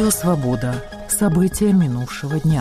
Радио «Свобода». События минувшего дня.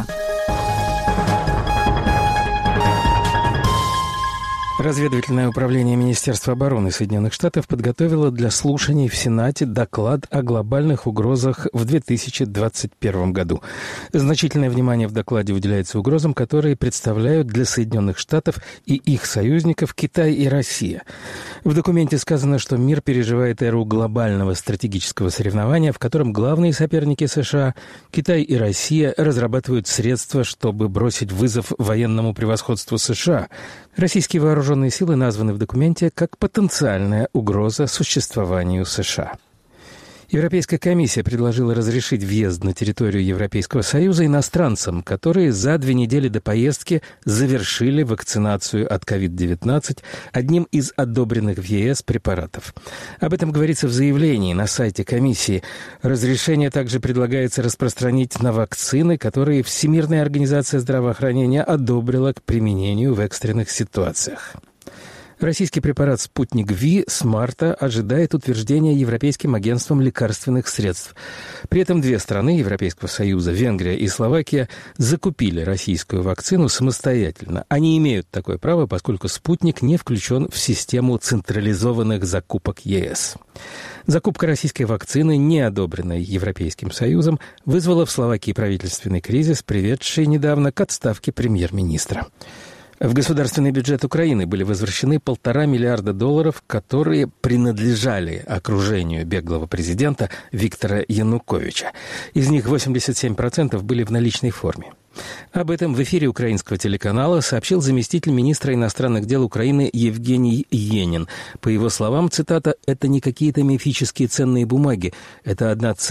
Разведывательное управление Министерства обороны Соединенных Штатов подготовило для слушаний в Сенате доклад о глобальных угрозах в 2021 году. Значительное внимание в докладе уделяется угрозам, которые представляют для Соединенных Штатов и их союзников Китай и Россия. В документе сказано, что мир переживает эру глобального стратегического соревнования, в котором главные соперники США, Китай и Россия, разрабатывают средства, чтобы бросить вызов военному превосходству США. Российские вооруженные силы названы в документе как потенциальная угроза существованию США. Европейская комиссия предложила разрешить въезд на территорию Европейского Союза иностранцам, которые за 2 недели до поездки завершили вакцинацию от COVID-19 одним из одобренных в ЕС препаратов. Об этом говорится в заявлении на сайте комиссии. Разрешение также предлагается распространить на вакцины, которые Всемирная организация здравоохранения одобрила к применению в экстренных ситуациях. Российский препарат «Спутник Ви» с марта ожидает утверждения Европейским агентством лекарственных средств. При этом 2 страны Европейского Союза, Венгрия и Словакия, закупили российскую вакцину самостоятельно. Они имеют такое право, поскольку «Спутник» не включен в систему централизованных закупок ЕС. Закупка российской вакцины, не одобренной Европейским Союзом, вызвала в Словакии правительственный кризис, приведший недавно к отставке премьер-министра. В государственный бюджет Украины были возвращены $1,5 миллиарда, которые принадлежали окружению беглого президента Виктора Януковича. Из них 87% были в наличной форме. Об этом в эфире украинского телеканала сообщил заместитель министра иностранных дел Украины Евгений Енин. По его словам, цитата, «это не какие-то мифические ценные бумаги, это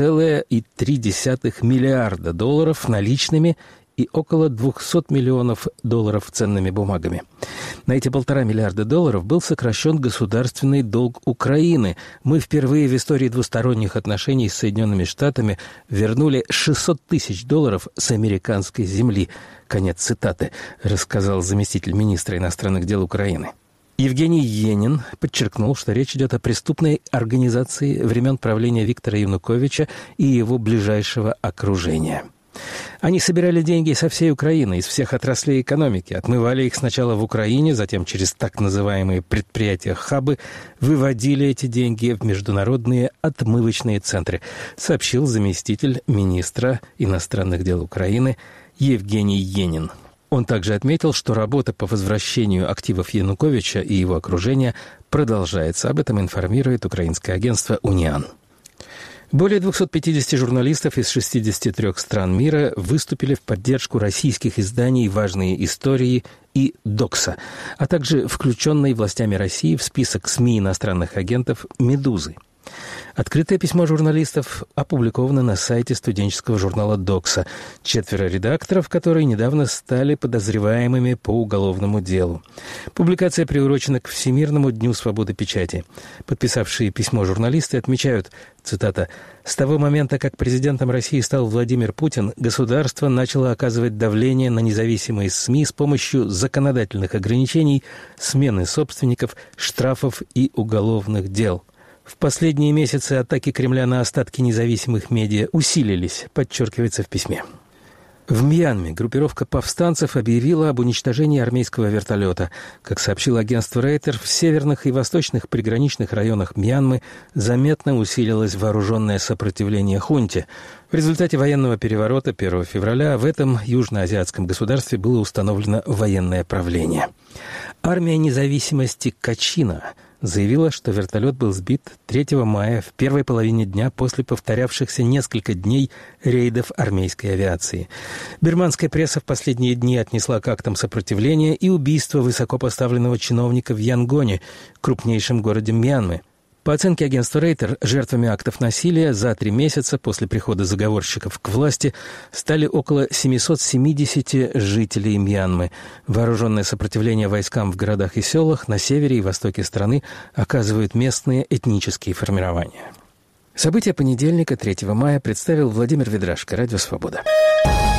$1,3 миллиарда наличными и около $200 миллионов ценными бумагами». На эти $1,5 миллиарда был сокращен государственный долг Украины. Мы впервые в истории двусторонних отношений с Соединенными Штатами вернули $600 тысяч с американской земли. Конец цитаты, рассказал заместитель министра иностранных дел Украины. Евгений Енин подчеркнул, что речь идет о преступной организации времен правления Виктора Януковича и его ближайшего окружения. Они собирали деньги со всей Украины, из всех отраслей экономики, отмывали их сначала в Украине, затем через так называемые предприятия-хабы выводили эти деньги в международные отмывочные центры, сообщил заместитель министра иностранных дел Украины Евгений Енин. Он также отметил, что работа по возвращению активов Януковича и его окружения продолжается. Об этом информирует украинское агентство «Униан». Более 250 журналистов из 63 стран мира выступили в поддержку российских изданий «Важные истории» и «Докса», а также включенной властями России в список СМИ иностранных агентов «Медузы». Открытое письмо журналистов опубликовано на сайте студенческого журнала «Докса». 4 редакторов, которые недавно стали подозреваемыми по уголовному делу. Публикация приурочена к Всемирному дню свободы печати. Подписавшие письмо журналисты отмечают, цитата, «С того момента, как президентом России стал Владимир Путин, государство начало оказывать давление на независимые СМИ с помощью законодательных ограничений, смены собственников, штрафов и уголовных дел». В последние месяцы атаки Кремля на остатки независимых медиа усилились, подчеркивается в письме. В Мьянме группировка повстанцев объявила об уничтожении армейского вертолета. Как сообщило агентство Рейтер, в северных и восточных приграничных районах Мьянмы заметно усилилось вооруженное сопротивление хунте. В результате военного переворота 1 февраля в этом южноазиатском государстве было установлено военное правление. Армия независимости Качина заявила, что вертолет был сбит 3 мая в первой половине дня после повторявшихся несколько дней рейдов армейской авиации. Бирманская пресса в последние дни отнесла к актам сопротивления и убийство высокопоставленного чиновника в Янгоне, крупнейшем городе Мьянмы. По оценке агентства Рейтер, жертвами актов насилия за 3 месяца после прихода заговорщиков к власти стали около 770 жителей Мьянмы. Вооруженное сопротивление войскам в городах и селах на севере и востоке страны оказывают местные этнические формирования. События понедельника, 3 мая, представил Владимир Ведрашко, Радио «Свобода».